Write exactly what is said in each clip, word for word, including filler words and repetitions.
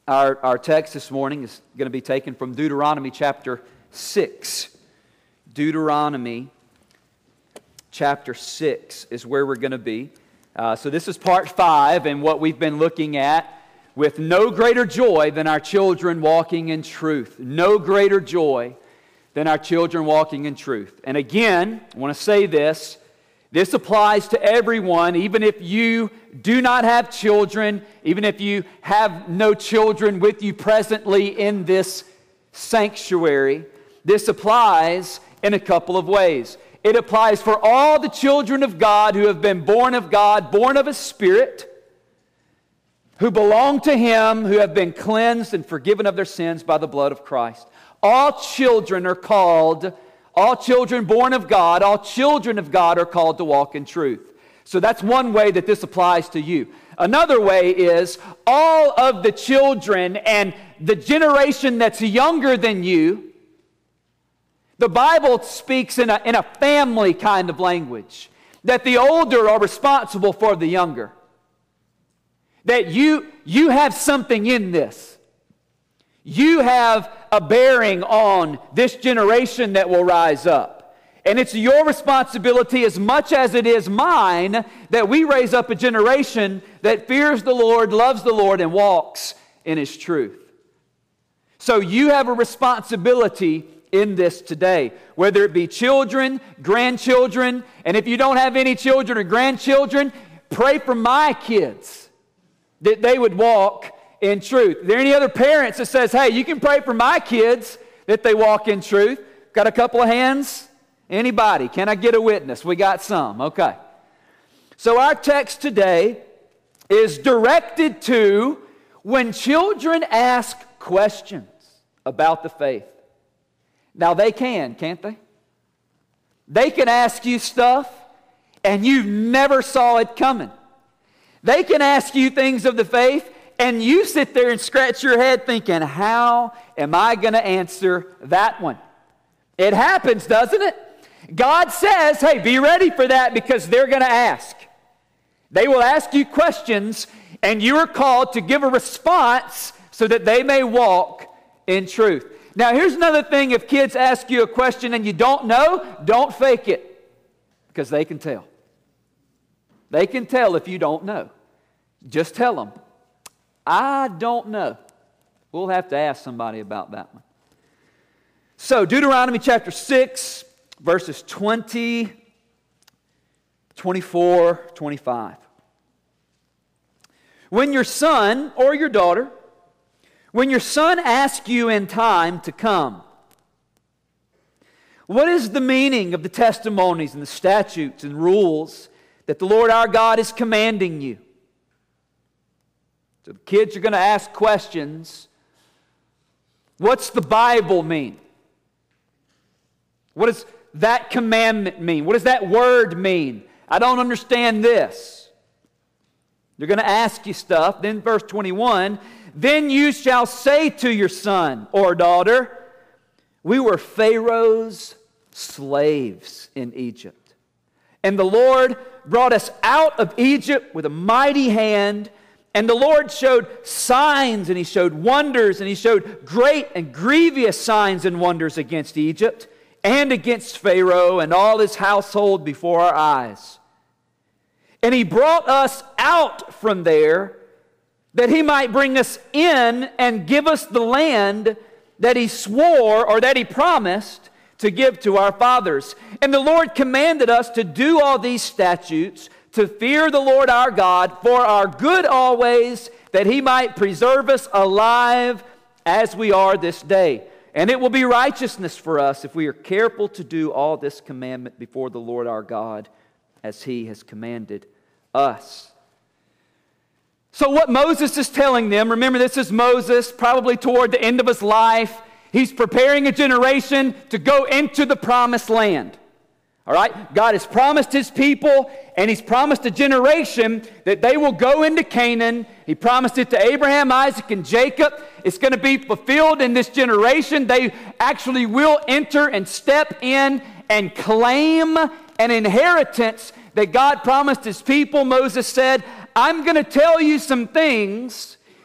Our, our text this morning is going to be taken from Deuteronomy chapter six. Deuteronomy chapter six is where we're going to be. Uh, so this is part five, and what we've been looking at, with no greater joy than our children walking in truth. No greater joy than our children walking in truth. And again, I want to say this. This applies to everyone, even if you do not have children, even if you have no children with you presently in this sanctuary. This applies in a couple of ways. It applies for all the children of God who have been born of God, born of His Spirit, who belong to Him, who have been cleansed and forgiven of their sins by the blood of Christ. All children are called All children born of God, all children of God are called to walk in truth. So that's one way that this applies to you. Another way is all of the children and the generation that's younger than you. The Bible speaks in a, in a family kind of language, that the older are responsible for the younger. That you, you have something in this. You have a bearing on this generation that will rise up. And it's your responsibility as much as it is mine that we raise up a generation that fears the Lord, loves the Lord, and walks in His truth. So you have a responsibility in this today, whether it be children, grandchildren, and if you don't have any children or grandchildren, pray for my kids that they would walk in truth. Are there any other parents that says, hey, you can pray for my kids that they walk in truth? Got a couple of hands? Anybody? Can I get a witness? We got some. Okay. So our text today is directed to when children ask questions about the faith. Now they can, can't they? They can ask you stuff and you never saw it coming. They can ask you things of the faith and you sit there and scratch your head thinking, how am I going to answer that one? It happens, doesn't it? God says, hey, be ready for that because they're going to ask. They will ask you questions and you are called to give a response so that they may walk in truth. Now, here's another thing. If kids ask you a question and you don't know, don't fake it because they can tell. They can tell if you don't know. Just tell them. I don't know. We'll have to ask somebody about that one. So, Deuteronomy chapter six, verses twenty, twenty-four, twenty-five. When your son or your daughter, when your son asks you in time to come, what is the meaning of the testimonies and the statutes and rules that the Lord our God is commanding you? So the kids are going to ask questions. What's the Bible mean? What does that commandment mean? What does that word mean? I don't understand this. They're going to ask you stuff. Then verse twenty-one, then you shall say to your son or daughter, we were Pharaoh's slaves in Egypt. And the Lord brought us out of Egypt with a mighty hand. And the Lord showed signs and He showed wonders and He showed great and grievous signs and wonders against Egypt and against Pharaoh and all his household before our eyes. And He brought us out from there that He might bring us in and give us the land that He swore or that He promised to give to our fathers. And the Lord commanded us to do all these statutes, to fear the Lord our God for our good always, that He might preserve us alive as we are this day. And it will be righteousness for us if we are careful to do all this commandment before the Lord our God as He has commanded us. So what Moses is telling them, remember this is Moses, probably toward the end of his life. He's preparing a generation to go into the promised land. All right? God has promised His people, and He's promised a generation that they will go into Canaan. He promised it to Abraham, Isaac, and Jacob. It's going to be fulfilled in this generation. They actually will enter and step in and claim an inheritance that God promised His people. Moses said, I'm going to tell you some things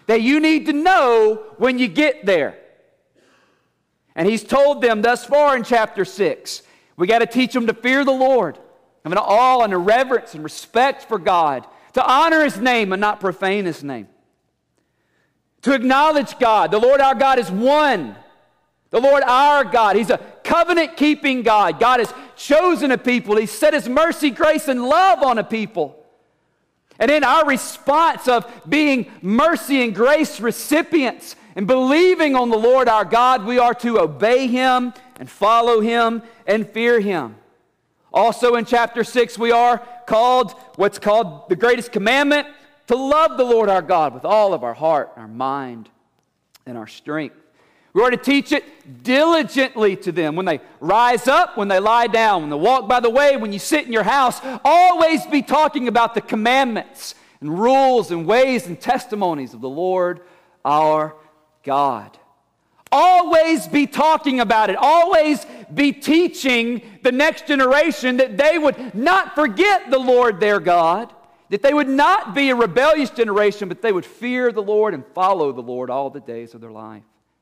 that you need to know when you get there. And He's told them thus far in chapter six, we got to teach them to fear the Lord, having an awe and a reverence and respect for God, to honor His name and not profane His name, to acknowledge God. The Lord our God is one. The Lord our God, He's a covenant-keeping God. God has chosen a people. He's set His mercy, grace, and love on a people. And in our response of being mercy and grace recipients and believing on the Lord our God, we are to obey Him and follow Him and fear Him. Also in chapter six, we are called what's called the greatest commandment, to love the Lord our God with all of our heart, our mind, and our strength. We are to teach it diligently to them when they rise up, when they lie down, when they walk by the way, when you sit in your house. Always be talking about the commandments and rules and ways and testimonies of the Lord our God. Always be talking about it. Always be teaching the next generation that they would not forget the Lord their God, that they would not be a rebellious generation, but they would fear the Lord and follow the Lord all the days of their life.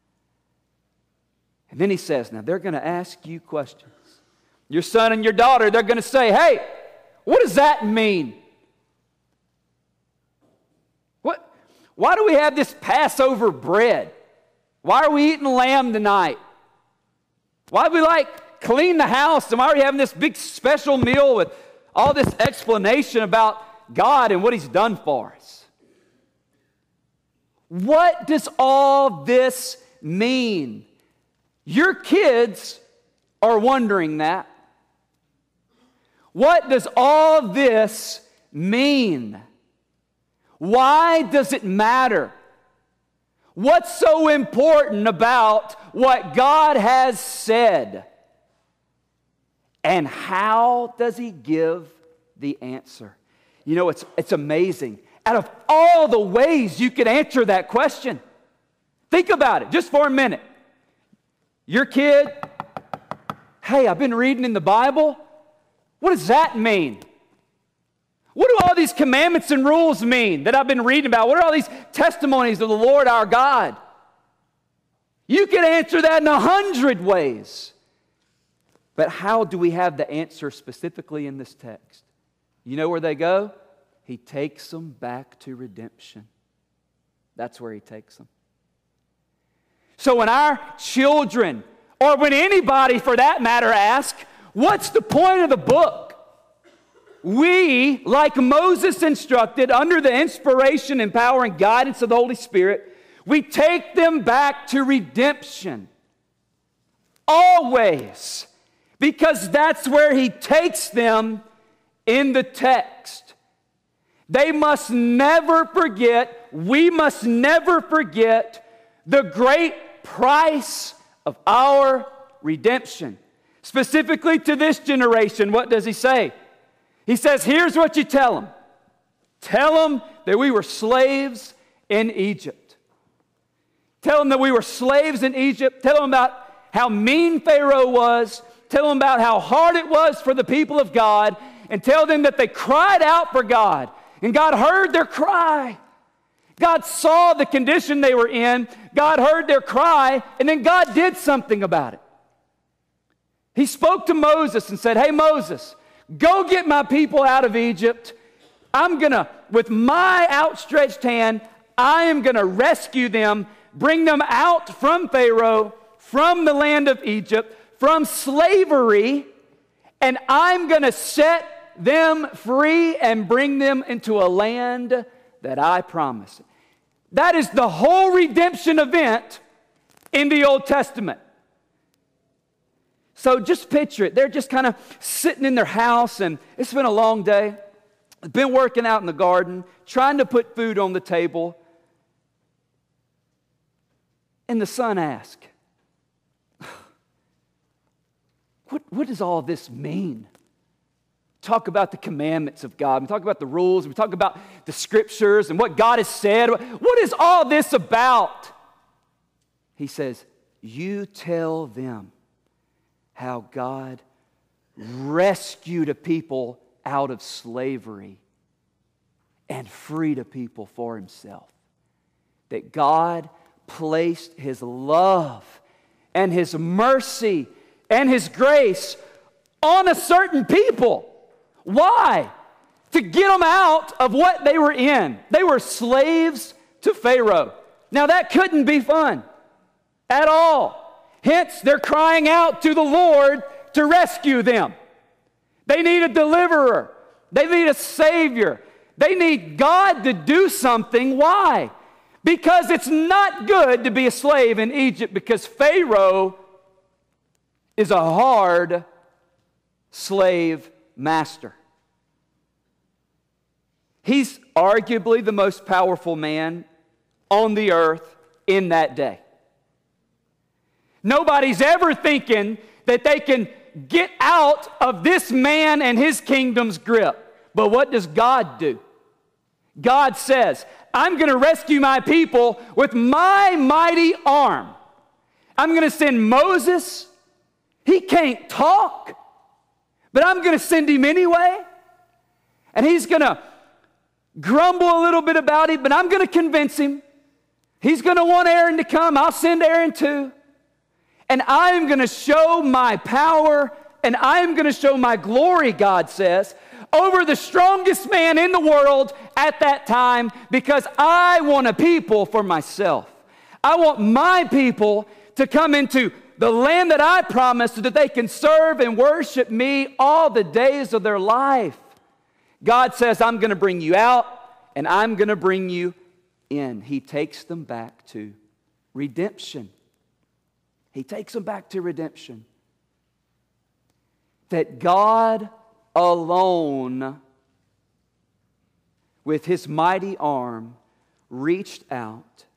And then He says, now they're going to ask you questions. Your son and your daughter, they're going to say, hey, what does that mean? What? Why do we have this Passover bread? Why are we eating lamb tonight? Why do we like clean the house? And why are we having this big special meal with all this explanation about God and what He's done for us? What does all this mean? Your kids are wondering that. What does all this mean? Why does it matter? What's so important about what God has said? And how does He give the answer? You know, it's, it's amazing. Out of all the ways you could answer that question, think about it just for a minute. Your kid, hey, I've been reading in the Bible. What does that mean? What do all these commandments and rules mean that I've been reading about? What are all these testimonies of the Lord our God? You could answer that in a hundred ways. But how do we have the answer specifically in this text? You know where they go? He takes them back to redemption. That's where He takes them. So when our children, or when anybody for that matter, ask, what's the point of the book? We, like Moses instructed, under the inspiration and power and guidance of the Holy Spirit, we take them back to redemption. Always. Because that's where He takes them in the text. They must never forget, we must never forget the great price of our redemption. Specifically to this generation, what does He say? He says, here's what you tell them. Tell them that we were slaves in Egypt. Tell them that we were slaves in Egypt. Tell them about how mean Pharaoh was. Tell them about how hard it was for the people of God. And tell them that they cried out for God. And God heard their cry. God saw the condition they were in. God heard their cry, and then God did something about it. He spoke to Moses and said, hey, Moses, go get my people out of Egypt. I'm going to, with my outstretched hand, I am going to rescue them, bring them out from Pharaoh, from the land of Egypt, from slavery, and I'm going to set them free and bring them into a land that I promise. That is the whole redemption event in the Old Testament. So just picture it. They're just kind of sitting in their house, and it's been a long day. They've been working out in the garden, trying to put food on the table. And the son asks, what, what does all this mean? Talk about the commandments of God. We talk about the rules. We talk about the scriptures and what God has said. What is all this about? He says, you tell them how God rescued a people out of slavery and freed a people for Himself. that God placed His love and His mercy and His grace on a certain people. Why? To get them out of what they were in. They were slaves to Pharaoh. Now that couldn't be fun at all. Hence, they're crying out to the Lord to rescue them. They need a deliverer. They need a Savior. They need God to do something. Why? Because it's not good to be a slave in Egypt, because Pharaoh is a hard slave master. He's arguably the most powerful man on the earth in that day. Nobody's ever thinking that they can get out of this man and his kingdom's grip. But what does God do? God says, I'm going to rescue my people with my mighty arm. I'm going to send Moses. He can't talk, but I'm going to send him anyway. And he's going to grumble a little bit about it, but I'm going to convince him. He's going to want Aaron to come. I'll send Aaron too. And I'm going to show my power, and I'm going to show my glory, God says, over the strongest man in the world at that time, because I want a people for myself. I want my people to come into the land that I promised so that they can serve and worship me all the days of their life. God says, I'm going to bring you out, and I'm going to bring you in. He takes them back to redemption. He takes them back to redemption. That God alone, with His mighty arm, reached out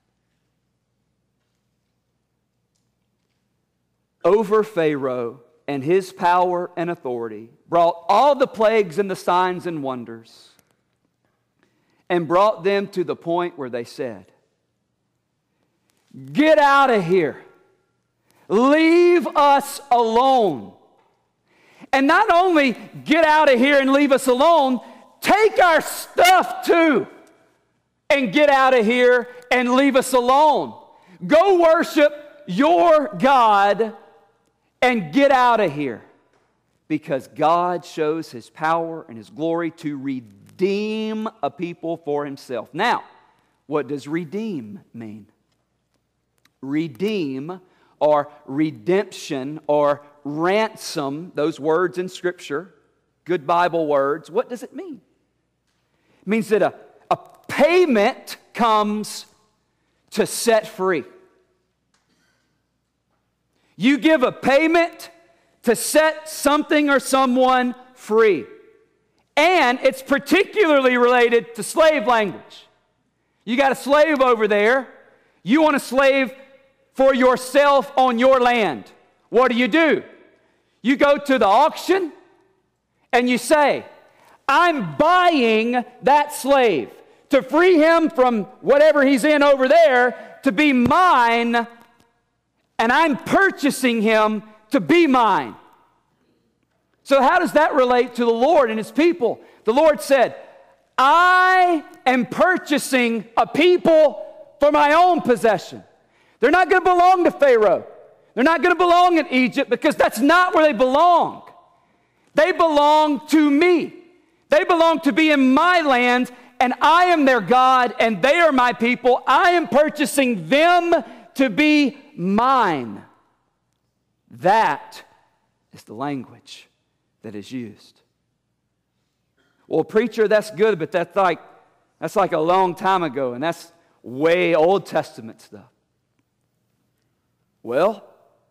over Pharaoh and his power and authority, brought all the plagues and the signs and wonders, and brought them to the point where they said, get out of here. Leave us alone. And not only get out of here and leave us alone, take our stuff too and get out of here and leave us alone. Go worship your God and get out of here. Because God shows His power and His glory to redeem a people for Himself. Now, what does redeem mean? Redeem or redemption or ransom, those words in Scripture, good Bible words, what does it mean? It means that a, a payment comes to set free. You give a payment to set something or someone free. And it's particularly related to slave language. You got a slave over there. You want a slave for yourself on your land. What do you do? You go to the auction and you say, I'm buying that slave to free him from whatever he's in over there to be mine, and I'm purchasing him to be mine. So how does that relate to the Lord and His people? The Lord said, I am purchasing a people for my own possession. They're not going to belong to Pharaoh. They're not going to belong in Egypt, because that's not where they belong. They belong to me. They belong to be in my land, and I am their God, and they are my people. I am purchasing them to be mine. That is the language that is used. Well, preacher, that's good, but that's like that's like a long time ago, and that's way Old Testament stuff. Well,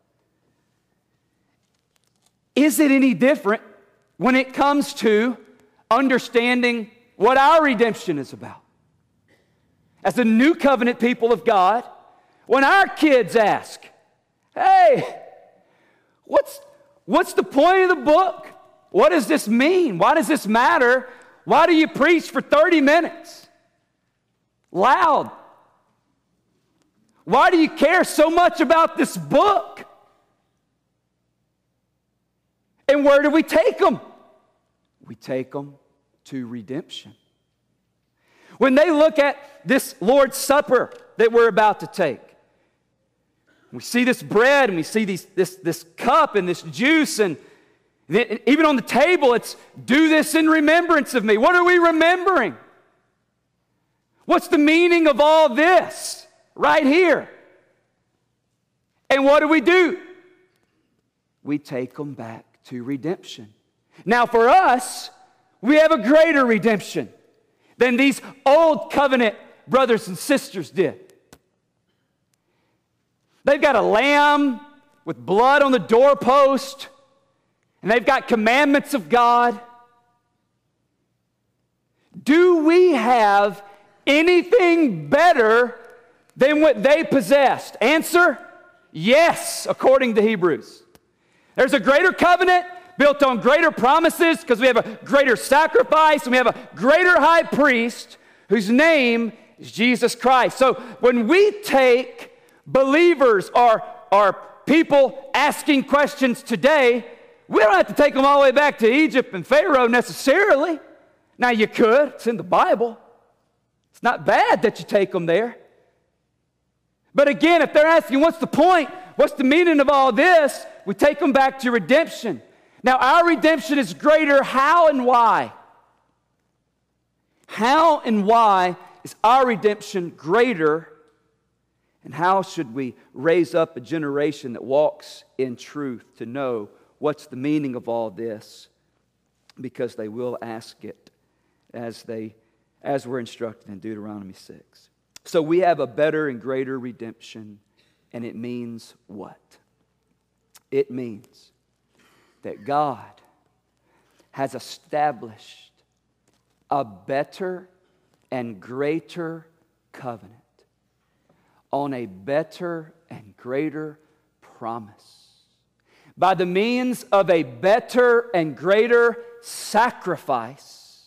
is it any different when it comes to understanding what our redemption is about? As the new covenant people of God, when our kids ask, hey, what's, what's the point of the book? What does this mean? Why does this matter? Why do you preach for thirty minutes? Loud. Why do you care so much about this book? And where do we take them? We take them to redemption. When they look at this Lord's Supper that we're about to take. We see this bread and we see these, this, this cup and this juice, and even on the table it's, do this in remembrance of me. What are we remembering? What's the meaning of all this right here? And what do we do? We take them back to redemption. Now for us, we have a greater redemption than these old covenant brothers and sisters did. They've got a lamb with blood on the doorpost, and they've got commandments of God. Do we have anything better than what they possessed? Answer, yes, according to Hebrews. There's a greater covenant built on greater promises because we have a greater sacrifice and we have a greater high priest whose name is Jesus Christ. So when we take believers or, or people asking questions today, we don't have to take them all the way back to Egypt and Pharaoh necessarily. Now you could, it's in the Bible. It's not bad that you take them there. But again, if they're asking what's the point, what's the meaning of all this, we take them back to redemption. Now our redemption is greater. How and why? How and why is our redemption greater? And how should we raise up a generation that walks in truth to know what's the meaning of all this? Because they will ask it as they as we're instructed in Deuteronomy six. So we have a better and greater redemption, and it means what? It means that God has established a better and greater covenant on a better and greater promise by the means of a better and greater sacrifice,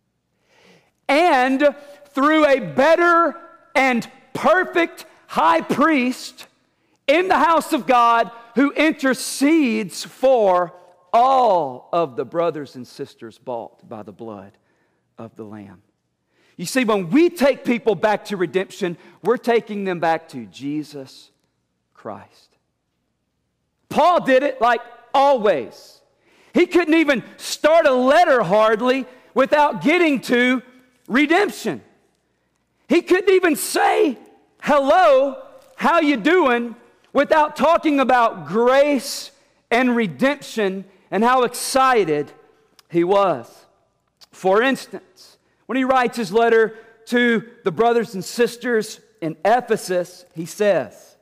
and through a better and perfect high priest in the house of God who intercedes for all of the brothers and sisters bought by the blood of the Lamb. You see, when we take people back to redemption, we're taking them back to Jesus Christ. Paul did it like always. He couldn't even start a letter hardly without getting to redemption. He couldn't even say, hello, how you doing, without talking about grace and redemption and how excited he was. For instance, when he writes his letter to the brothers and sisters in Ephesus, he says,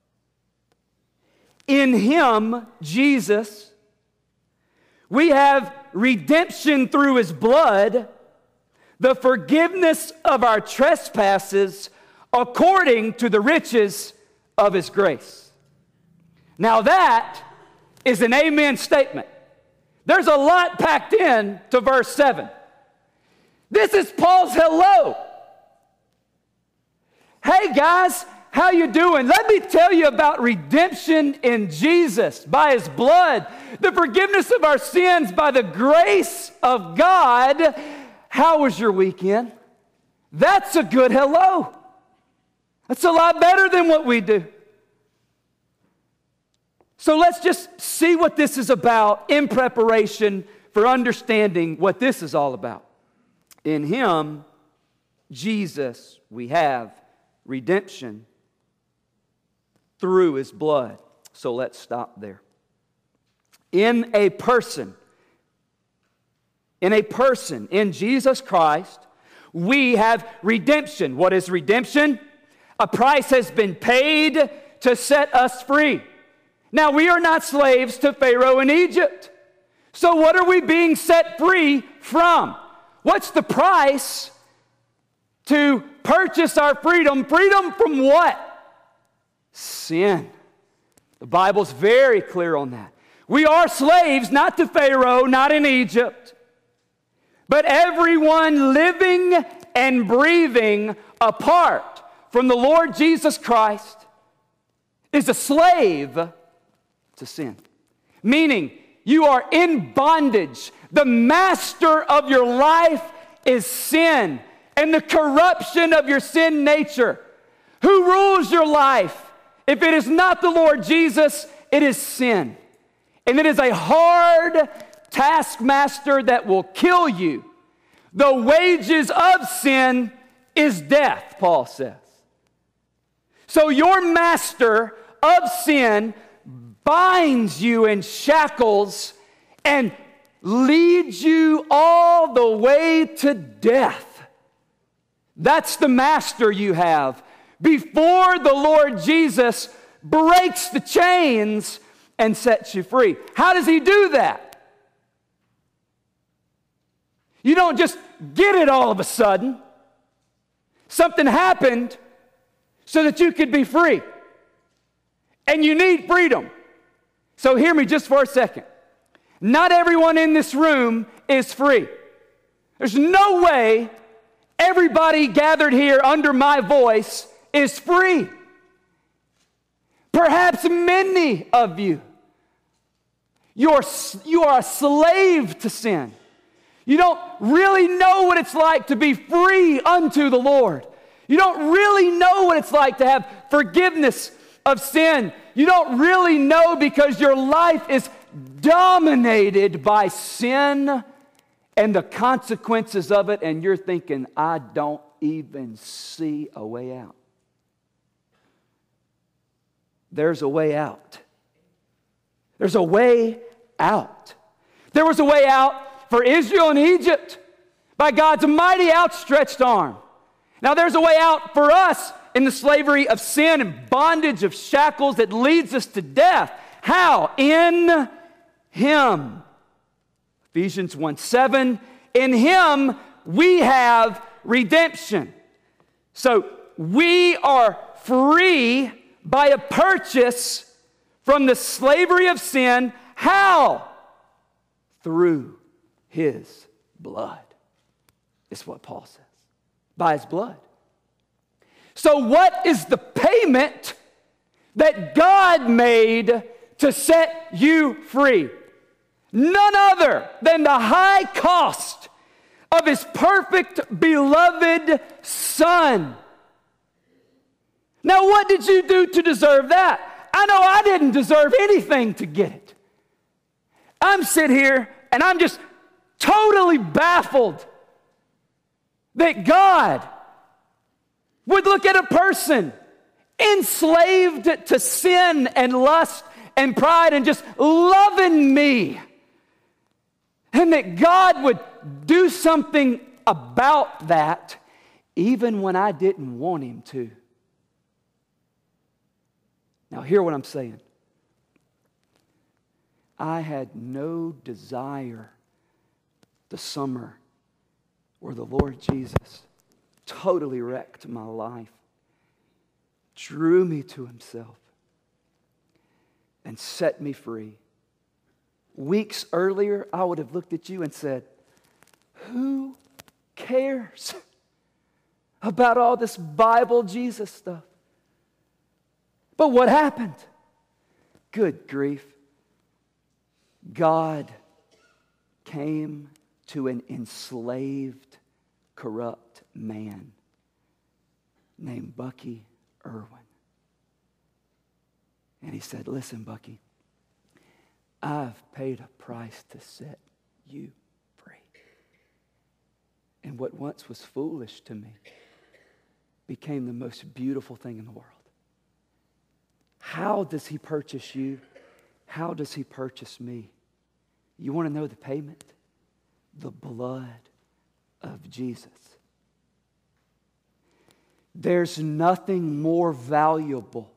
in him, Jesus, we have redemption through his blood, the forgiveness of our trespasses according to the riches of his grace. Now that is an amen statement. There's a lot packed in to verse seven. This is Paul's hello. Hey guys, how you doing? Let me tell you about redemption in Jesus by his blood, the forgiveness of our sins by the grace of God. How was your weekend? That's a good hello. That's a lot better than what we do. So let's just see what this is about in preparation for understanding what this is all about. In him, Jesus, we have redemption through his blood. So let's stop there. In a person, in a person, in Jesus Christ, we have redemption. What is redemption? A price has been paid to set us free. Now, we are not slaves to Pharaoh in Egypt. So what are we being set free from? What's the price to purchase our freedom? Freedom from what? Sin. The Bible's very clear on that. We are slaves, not to Pharaoh, not in Egypt, but everyone living and breathing apart from the Lord Jesus Christ is a slave to sin. Meaning, you are in bondage. The master of your life is sin and the corruption of your sin nature. Who rules your life? If it is not the Lord Jesus, it is sin. And it is a hard taskmaster that will kill you. The wages of sin is death, Paul says. So your master of sin binds you in shackles and leads you all the way to death. That's the master you have before the Lord Jesus breaks the chains and sets you free. How does he do that? You don't just get it all of a sudden. Something happened so that you could be free. And you need freedom. So hear me just for a second. Not everyone in this room is free. There's no way everybody gathered here under my voice is free. Perhaps many of you, you're, you are a slave to sin. You don't really know what it's like to be free unto the Lord. You don't really know what it's like to have forgiveness of sin. You don't really know because your life is dominated by sin and the consequences of it, and you're thinking, I don't even see a way out. There's a way out. There's a way out. There was a way out for Israel and Egypt by God's mighty outstretched arm. Now there's a way out for us in the slavery of sin and bondage of shackles that leads us to death. How? In Him. Ephesians one seven, in Him we have redemption. So we are free by a purchase from the slavery of sin. How? Through His blood. Is what Paul says. By His blood. So what is the payment that God made to set you free? None other than the high cost of His perfect, beloved Son. Now, what did you do to deserve that? I know I didn't deserve anything to get it. I'm sitting here and I'm just totally baffled that God would look at a person enslaved to sin and lust and pride and just loving me. And that God would do something about that even when I didn't want Him to. Now hear what I'm saying. I had no desire the summer where the Lord Jesus totally wrecked my life, drew me to Himself, and set me free. Weeks earlier, I would have looked at you and said, who cares about all this Bible Jesus stuff? But what happened? Good grief. God came to an enslaved, corrupt man named Bucky Irwin. And He said, listen, Bucky, I've paid a price to set you free. And what once was foolish to me became the most beautiful thing in the world. How does He purchase you? How does He purchase me? You want to know the payment? The blood of Jesus. There's nothing more valuable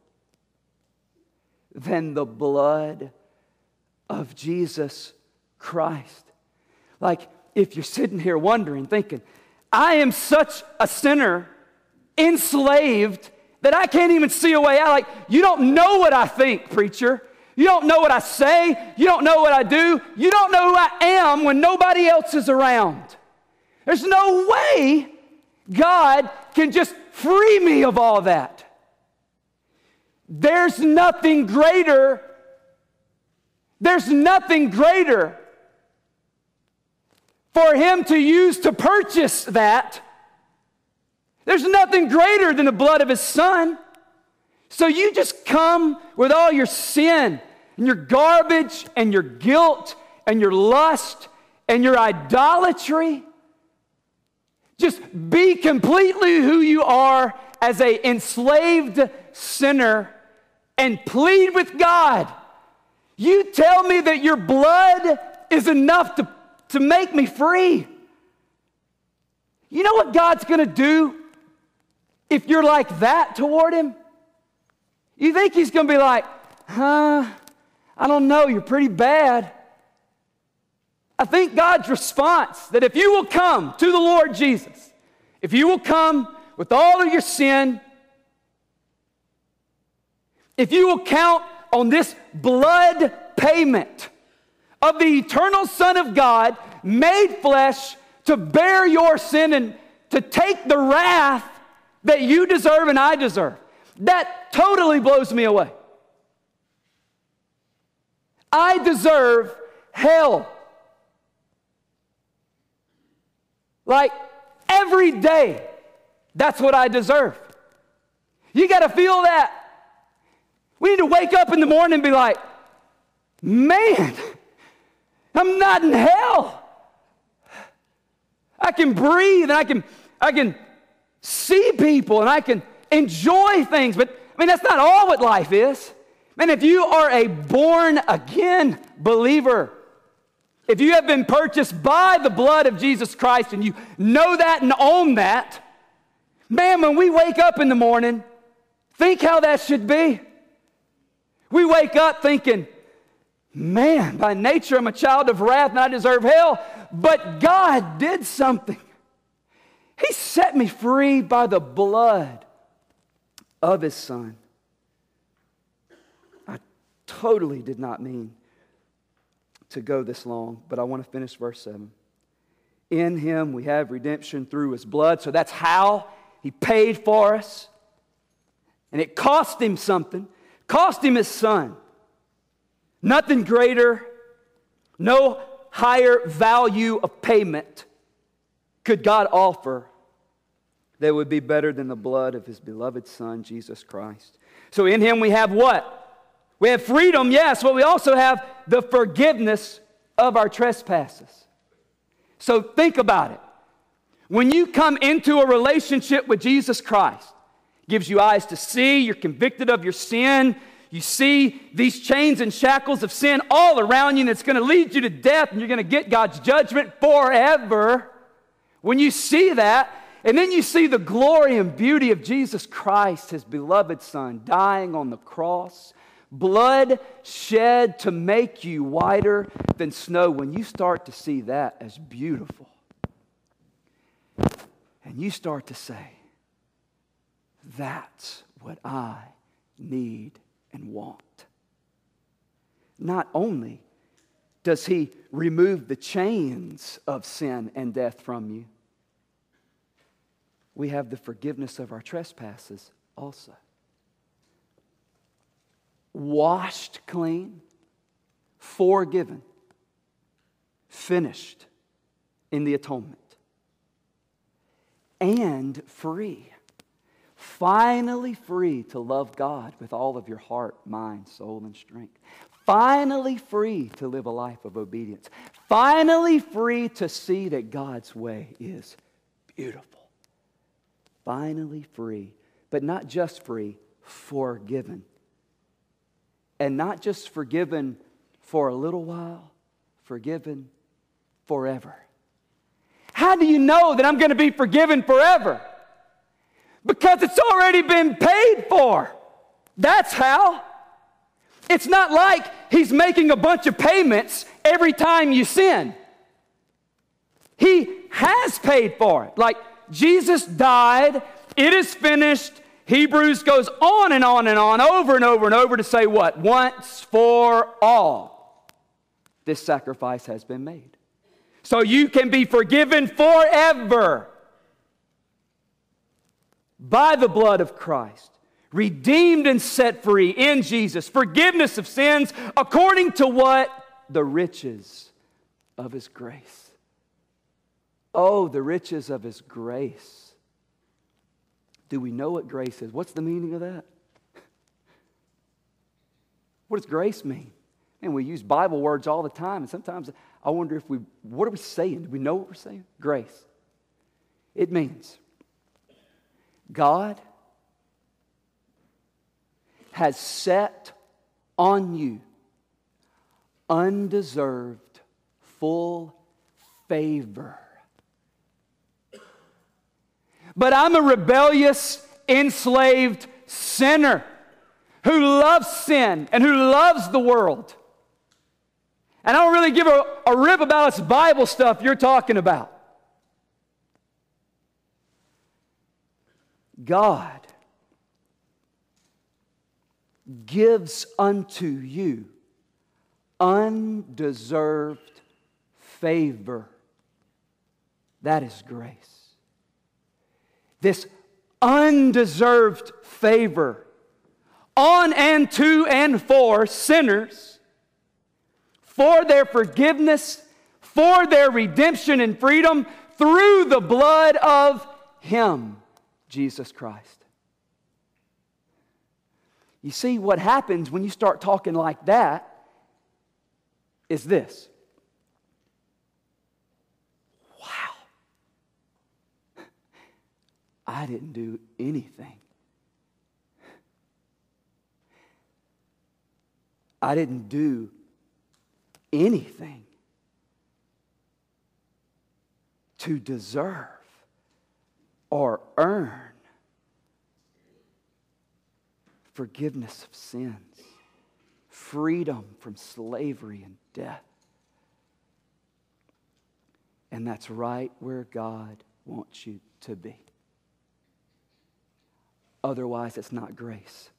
than the blood of Jesus Christ. Like, if you're sitting here wondering, thinking, I am such a sinner, enslaved, that I can't even see a way out. Like, you don't know what I think, preacher. You don't know what I say. You don't know what I do. You don't know who I am when nobody else is around. There's no way God can just free me of all that. There's nothing greater. There's nothing greater for Him to use to purchase that. There's nothing greater than the blood of His Son. So you just come with all your sin and your garbage and your guilt and your lust and your idolatry. Just be completely who you are as an enslaved sinner and plead with God. You tell me that your blood is enough to, to make me free. You know what God's going to do if you're like that toward Him? You think He's going to be like, huh, I don't know, you're pretty bad. I think God's response that if you will come to the Lord Jesus, if you will come with all of your sin, if you will count on this blood payment of the eternal Son of God made flesh to bear your sin and to take the wrath that you deserve and I deserve, that totally blows me away. I deserve hell. Like every day, that's what I deserve. You got to feel that. We need to wake up in the morning and be like, man, I'm not in hell. I can breathe and I can, I can see people and I can enjoy things. But I mean, that's not all what life is. Man, if you are a born again believer, if you have been purchased by the blood of Jesus Christ and you know that and own that, man, when we wake up in the morning, think how that should be. We wake up thinking, man, by nature I'm a child of wrath and I deserve hell, but God did something. He set me free by the blood of His Son. I totally did not mean to go this long, but I want to finish verse seven. In Him we have redemption through His blood. So that's how He paid for us. And it cost Him something. Cost Him His Son. Nothing greater, no higher value of payment could God offer that would be better than the blood of His beloved Son, Jesus Christ. So in Him we have what? We have freedom, yes, but we also have the forgiveness of our trespasses. So think about it. When you come into a relationship with Jesus Christ, gives you eyes to see, you're convicted of your sin, you see these chains and shackles of sin all around you, and it's going to lead you to death, and you're going to get God's judgment forever. When you see that, and then you see the glory and beauty of Jesus Christ, His beloved Son, dying on the cross, blood shed to make you whiter than snow. When you start to see that as beautiful, and you start to say, that's what I need and want. Not only does He remove the chains of sin and death from you, we have the forgiveness of our trespasses also. Washed clean, forgiven, finished in the atonement, and free. Finally free to love God with all of your heart, mind, soul, and strength. Finally free to live a life of obedience. Finally free to see that God's way is beautiful. Finally free, but not just free, forgiven. And not just forgiven for a little while, forgiven forever. How do you know that I'm going to be forgiven forever? Because it's already been paid for. That's how. It's not like He's making a bunch of payments every time you sin. He has paid for it. Like Jesus died, it is finished. Hebrews goes on and on and on, over and over and over to say what? Once for all. This sacrifice has been made. So you can be forgiven forever by the blood of Christ. Redeemed and set free in Jesus. Forgiveness of sins according to what? The riches of His grace. Oh, the riches of His grace. Do we know what grace is? What's the meaning of that? What does grace mean? And we use Bible words all the time, and sometimes I wonder if we, what are we saying? Do we know what we're saying? Grace. It means God has set on you undeserved, full favor. But I'm a rebellious, enslaved sinner who loves sin and who loves the world. And I don't really give a, a rip about this Bible stuff you're talking about. God gives unto you undeserved favor. That is grace. This undeserved favor on and to and for sinners, for their forgiveness, for their redemption and freedom through the blood of Him, Jesus Christ. You see, what happens when you start talking like that is this. Wow. I didn't do anything. I didn't do anything to deserve or earn forgiveness of sins, freedom from slavery and death. And that's right where God wants you to be. Otherwise, it's not grace.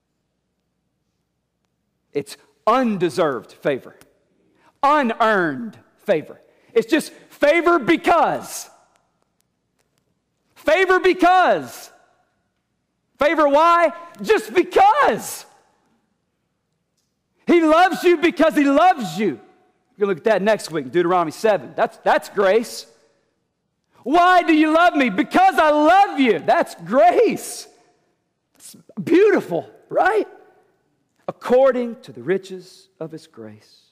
It's undeserved favor, unearned favor. It's just favor because. Favor because. Favor why? Just because. He loves you because He loves you. We're going to look at that next week, Deuteronomy seven. That's, that's grace. Why do you love me? Because I love you. That's grace. It's beautiful, right? According to the riches of His grace.